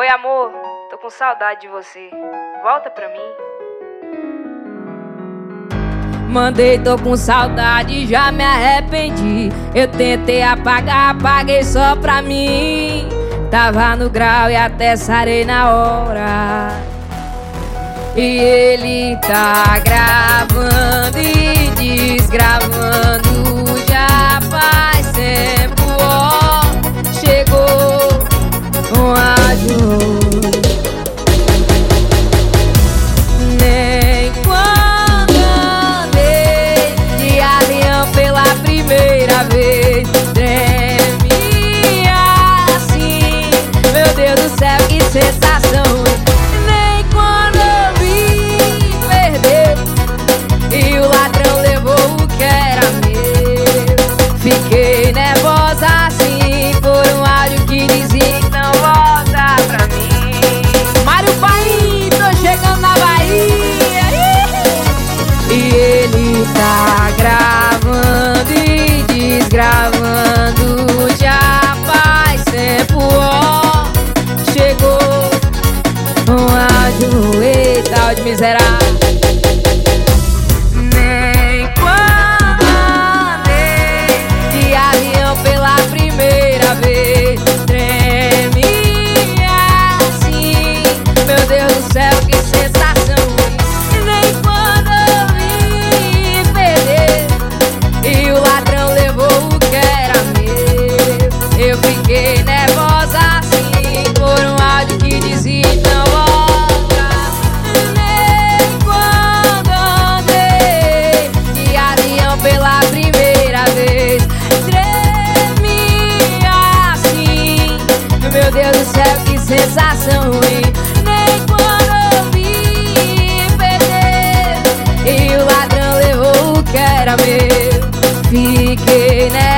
Oi amor, tô com saudade de você. Volta pra mim. Mandei, tô com saudade, já me arrependi. Eu tentei apagar, apaguei só pra mim. Tava no grau e até sarei na hora. E ele tá gravando e desgravando. Já faz tempo, ó, chegou um áudio. Nem quando andei de avião pela primeira vez tremi assim. Meu Deus do céu, que sensação. Nem quando eu vi perder e o ladrão levou o que era meu. Fiquei nervosa assim por um áudio que dizia então volta pra mim. Mário Pai, tô chegando na Bahia. E ele tá gravando e desgravando. Já faz tempo, ó, chegou um áudio. Eita, áudio miserável. Nem quando andei de avião pela primeira vez tremi assim. Meu Deus do céu, que sensação. Nem quando eu vi perder e o ladrão levou o que era meu. Eu fiquei nervosa assim por um áudio que dizia então volta. Nem quando andei de avião pela primeira vez tremi assim. Meu Deus do céu, que sensação ruim. Nem quando eu vi perder e o ladrão levou o que era meu. Fiquei nervosa